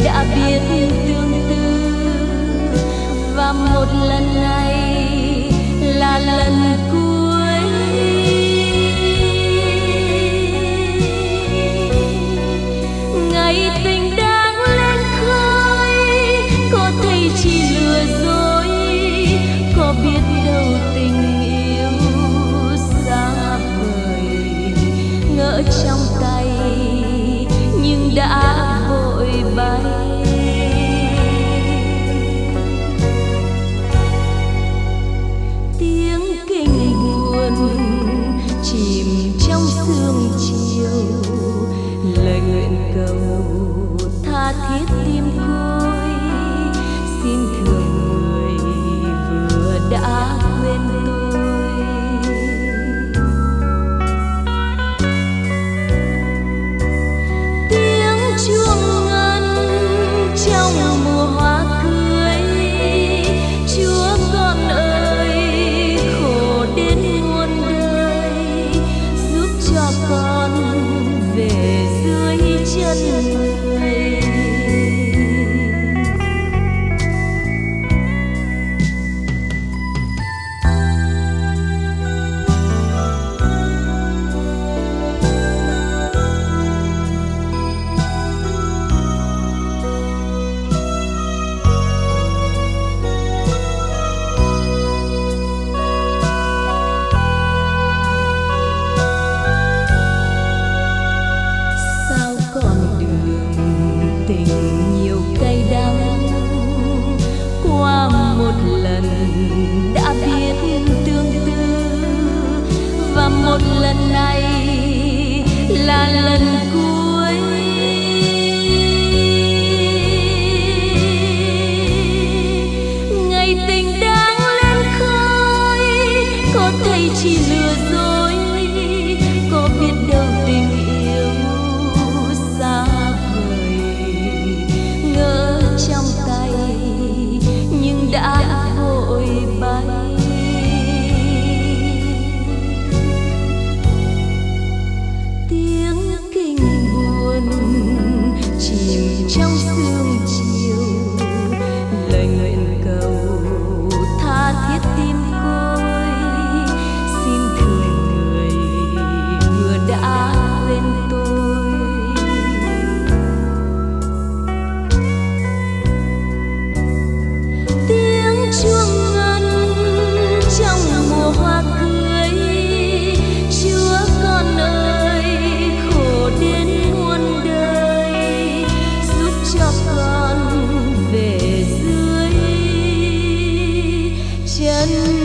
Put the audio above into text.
đã biết tương tư, và một lần này là lần cuối. Ngày tình đang lên khơi, có thấy chỉ lừa dối, có biết đâu tình yêu xa vời, ngỡ trong tay nhưng đã vội bay. Tiếng kinh buồn chìm trong sương chiều, lời nguyện cầu tha thiết tim côi, xin thương người vừa đã quên tôi. Tiếng chuông ngân trong mùa hoa cưới, Chúa con ơi khổ đến muôn đời, giúp cho con về dưới chân người. Sao con đường tình nhiều cay đắng, qua một lần đã biết tương tư, và một lần này là lần cuối. Ngày tình đang lên khơi, có thấy chỉ lừa dối, có biết đâu tình yêu xa vời, ngỡ trong tay nhưng đã vội bay. Tiếng kinh buồn chìm trong sương chiều, lời nguyện cầu tha thiết tim côi, xin thương người vừa đã quên tôi. Tiếng chuông ngân trong mùa hoa cưới, Chúa con ơi khổ đến muôn đời, giúp cho con về dưới chân